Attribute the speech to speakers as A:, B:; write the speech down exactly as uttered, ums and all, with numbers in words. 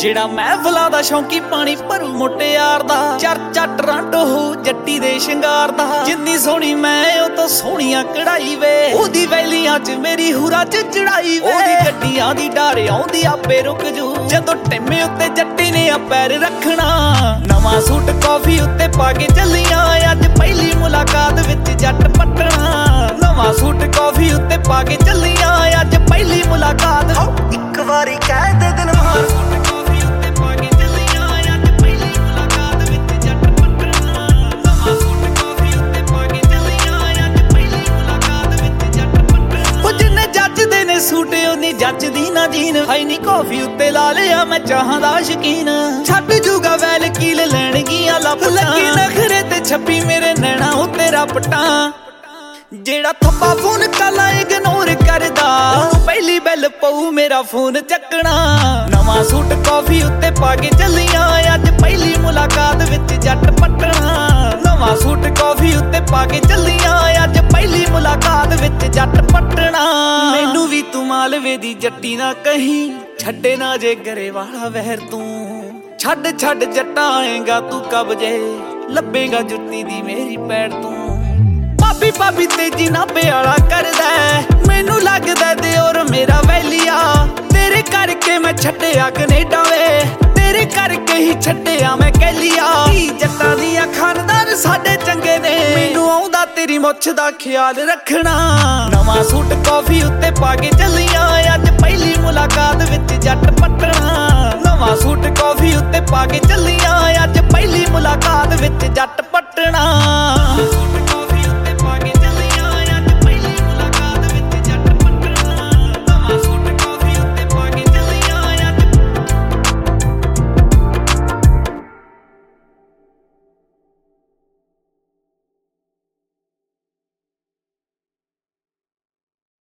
A: ਜਿਹੜਾ ਮਹਿਫਲਾਂ ਦਾ ਸ਼ੌਂਕੀ ਪਾਣੀ ਭਰੂ ਮੋਟੇ ਯਾਰ ਦਾ ਚਰਚਾ ਟਰਾਂਟੋ ਹੋ ਜੱਟੀ ਦੇ ਸ਼ਿੰਗਾਰ ਦਾ ਜਿੰਨੀ ਸੋਹਣੀ ਮੈਂ ਉਹ ਤੋਂ ਸੋਹਣੀਆਂ ਕਢਾਈ ਵੇ ਉਹਦੀ ਵੈਲੀਆਂ 'ਚ ਮੇਰੀ ਹੂਰਾ 'ਚ ਚੜਾਈ ਵੇ ਉਹਦੀ ਗੱਡੀਆਂ ਦੀ ਡਾਰ ਆਉਂਦੀ ਆਪੇ ਰੁਕ ਜੂ ਜਦੋਂ ਟਿੰਮੇ ਉੱਤੇ ਜੱਟੀ ਨੇ ਆ ਪੈਰ ਰੱਖਣਾ ਨਵਾਂ ਸੂਟ ਕਾਫੀ ਉੱਤੇ ਪਾ ਕੇ ਚੱਲੀਆਂ ਅੱਜ ਪਹਿਲੀ ਮੁਲਾਕਾਤ ਵਿੱਚ ਜੱਟ ਪੱਟਣਾ ਨਵਾਂ ਸੂਟ ਕਾਫੀ ਉੱਤੇ ਪਾ ਕੇ ਚੱਲੀਆਂ ਅੱਜ ਪਹਿਲੀ ਮੁਲਾਕਾਤ ਇੱਕ ਵਾਰੀ ਕਹਿ ਦੇ ਦਿਨ ਮਾਰ ਸੂਟ ਉਹਨੀ ਜੱਜਦੀ ਨਾ ਜੀਨ ਹਾਈ ਨੀ ਕਾਫੀ ਉੱਤੇ ਲਾ ਲਿਆ ਮੈਂ ਚਾਹਾਂ ਦਾ ਸ਼ਕੀਨ ਛੱਡ ਜੂਗਾ ਵੈਲ ਕੀਲ ਲੈਣਗੀਆਂ ਲੱਭ ਲੱਗੀ ਨਖਰੇ ਤੇ ਛੱਪੀ ਮੇਰੇ ਨੈਣਾ ਉੱਤੇ ਰਪਟਾਂ ਜਿਹੜਾ ਥੱਪਾ ਫੋਨ ਕਾਲਾ ਇਗਨੋਰ ਕਰਦਾ ਪਹਿਲੀ ਬੈਲ ਪਊ ਮੇਰਾ ਫੋਨ ਚੱਕਣਾ ਨਵਾਂ ਸੂਟ ਕਾਫੀ ਉੱਤੇ ਪਾ ਕੇ ਚੱਲੀਆਂ ਅੱਜ ਪਹਿਲੀ ਮੁਲਾਕਾਤ ਵਿੱਚ ਜੱਟ ਪੱਟਣਾ ਨਵਾਂ ਸੂਟ ਕਾਫੀ ਉੱਤੇ ਪਾ ਕੇ ਚੱਲੀਆਂ ਅੱਜ ਪਹਿਲੀ ਮੁਲਾਕਾਤ ਵਿੱਚ ਜੱਟ ਪੱਟਣਾ ਮੈਨੂੰ ਵੀ ਤੂੰ ਮਾਲਵੇ ਦੀ ਜੱਟੀ ਨਾ ਕਹੀਂ ਛੱਡੇ ਨਾ ਜੇ ਗਰੇ ਵਾਲਾ ਵਹਿਰ ਤੂੰ ਛੱਡ ਛੱਡ ਜੱਟਾਂ ਆਏਗਾ ਤੂੰ ਕਬਜੇ ਲੱਭੇਗਾ ਜੁੱਤੀ ਦੀ ਮੇਰੀ ਪੈੜ ਤੂੰ ਭਾਬੀ ਭਾਬੀ ਤੇਜੀ ਨਾਭੇ ਵਾਲਾ ਕਰਦਾ ਮੈਨੂੰ ਲੱਗਦਾ ਦਿਓਰ ਮੇਰਾ ਵੈਲੀਆ ਤੇਰੇ ਕਰਕੇ ਮੈਂ ਛੱਡਿਆ ਕੈਨੇਡਾ ਵੇ ਤੇਰੇ ਕਰਕੇ ਹੀ ਛੱਡਿਆ ਮੈਂ ਕਹਿਲੀਆ ਜੱਟਾਂ ਦੀਆਂ ਖਾਨਦਾਨ ਸਾਡੇ ਚੰਗੇ ਨੇ ਮੈਨੂੰ ਆਉਂਦਾ ਤੇਰੀ ਮੁੱਛ ਦਾ ਖਿਆਲ ਰੱਖਣਾ ਨਵਾਂ ਸੂਟ ਕਾਫੀ ਉੱਤੇ ਪਾ ਕੇ ਚੱਲੀਆਂ ਅੱਜ ਪਹਿਲੀ ਮੁਲਾਕਾਤ ਵਿੱਚ ਜੱਟ ਪੱਟਣਾ ਨਵਾਂ ਸੂਟ ਕਾਫੀ ਉੱਤੇ ਪਾ ਕੇ ਚੱਲੀਆਂ ਅੱਜ ਪਹਿਲੀ ਮੁਲਾਕਾਤ ਵਿੱਚ ਜੱਟ